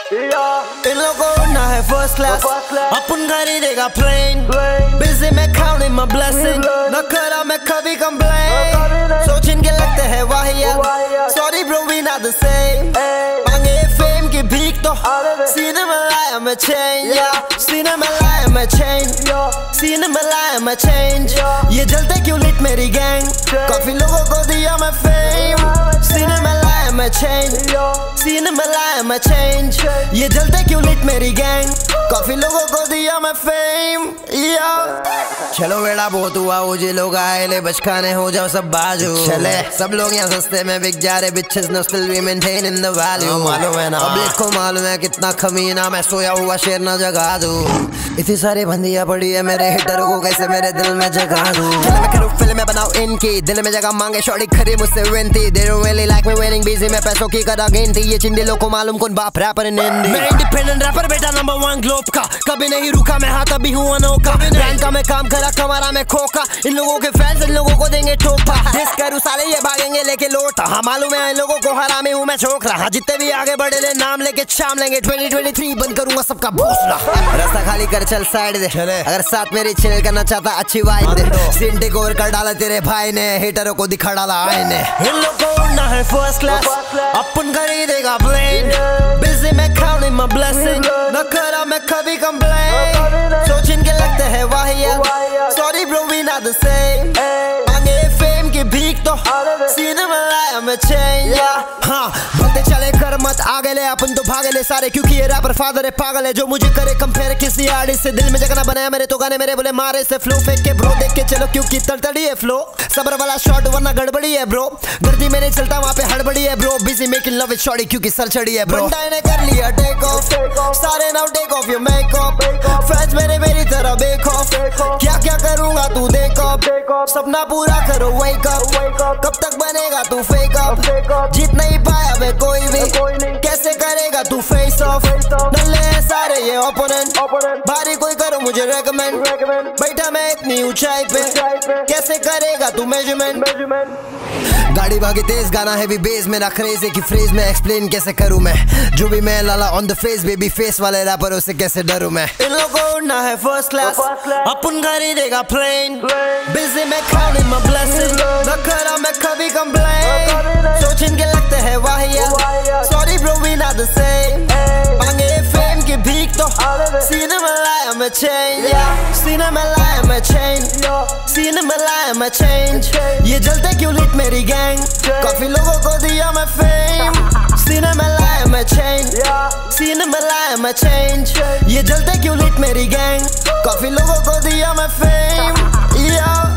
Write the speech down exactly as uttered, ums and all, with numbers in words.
इन लोगों को उड़ना है फर्स्ट क्लास, अपन खरीदेगा प्लेन। बिजी में counting my blessing, न करा मैं कभी complain। सोच इनके लगते हैं वाहियात, sorry bro we not the same। मांगे फेम की भीख तो सीने में लाया मैं change, सीने में लाया मैं change, सीने में लाया मैं change। ये जलते क्यों लिट मेरी गैंग, काफी लोगों को दिया मैं फेम। सीने में लाया मैं change, सीने में लाया मैं change। ये जलते क्यों लिट मेरी गैंग, काफी लोगों को दिया मैं फेम। चलो बेड़ा बहुत हुआ, वो जे लोग आए ले बचकाने हो जाओ सब बाजू। चले सब लोग यहाँ सस्ते में बिक जा रहे, bitches no still we maintain in the value। मालूम है ना पब्लिक को मालूम है कितना कमीना, मैं सोया हुआ शेर ना जगा दूं। इतनी सारी बंदियां पड़ी है मेरे हिटर को, कैसे मेरे दिल में जगा दूं। चले मैं करूँ फिल्म में बनाऊं इनकी, दिल में जगह मांगे शॉर्टी खरी मुझसे विनती। They don't really like me winning, busy में पैसों की करा गिनती। ये चिंदी लोग को मालूम कौन बाप रैपर इन हिंदी। मैं इंडिपेंडेंट रैपर बेटा नंबर वन ग्लोब का, कभी नहीं रुका मैं, हाँ कभी हूँ अनोखा। ब्रांड का मैं काम करा कमारा में खोका, इन लोगों के फैंस इन लोगों को देंगे ठोका। जिस करूँ साले ये भागेंगे लेके लोटा, हाँ मालूम है इन लोगों को हरामी हूँ मैं छोकरा। हाँ जितने भी आगे बढ़े ले नाम लेके शाम लेंगे, ट्वेंटी ट्वेंटी थ्री बंद करूंगा सबका भोसला। रास्ता खाली कर चल साइड दे, अगर साथ मेरी चिल करना चाहता अच्छी वाइब दे। सीन टेक ओवर कर डाला तेरे भाई ने, हिटरों को दिखा डाला आईने। इन लोगों को उड़ना है फर्स्ट क्लास, अपन खरीदेगा प्लेन। बिजी में counting my blessing, न करा मैं कभी complain। सोच इनके लगते हैं वाहियात, sorry bro we not the same। मांगे फेम की भीख तो सीने में लाया मैं change। हाँ बोलते चले कर मत आगे ले, अपन तो भागे ले सारे, क्योंकि ये रैपर फादर है पागल है। जो मुझे करे कंपेयर किसी आर्टिस्ट से, दिल में जगह ना बनाया मेरे तो गाने मेरे बोले मारे से फ्लो फेंक के ब्रो देख के चलो, क्योंकि तड़तड़ी है फ्लो। सबर वाला शॉट वरना गड़बड़ी है ब्रो, गर्दी में नहीं चलता वहाँ पे हड़बड़ी है bro. Busy making love with shorty क्योंकि सर चढ़ी है ब्रो। बंदा ने कर लिया टेक ऑफ, सारे now take off your makeup. Fans मेरे मेरी तरह बेक ऑफ, क्या क्या करूँगा तू देख ऑफ। सपना पूरा करो वेक अप, कब तक बनेगा तू फेक अप। जीत नहीं पाया वे कोई भी, कैसे करेगा तू फेस ऑफ। डल्ले हैं सारे ये ओपोनेंट, भारी कोई करो मुझे रेकमेंड। बैठा मैं इतनी ऊंचाई पे, कैसे करेगा तू मेजरमेंट। गाड़ी भागी तेज गाना हैवी बेस, मेरा क्रेज है कि फ्रेज में एक्सप्लेन कैसे करूं मैं। जो भी मैं लाला on the face, baby face वाले रैपरों से कैसे डरूं मैं। इन लोगों को उड़ना है फर्स्ट क्लास, अपन खरीदेगा प्लेन। बिजी में counting my blessing, न करा मैं कभी complain। सोच इनके लगते हैं वाहियात, sorry bro we not the same। मांगे फेम की भीख तो सीने में लाया मैं change, सीने में लाया मैं change, सीने में लाया मैं change। ये जलते क्यों लिट मेरी गैंग, काफी लोगों को दिया मैं फेम। सीने में लाया मैं change, सीने में लाया मैं change। ये जलते क्यों लिट मेरी गैंग, काफी लोगों को दिया मैं फेम।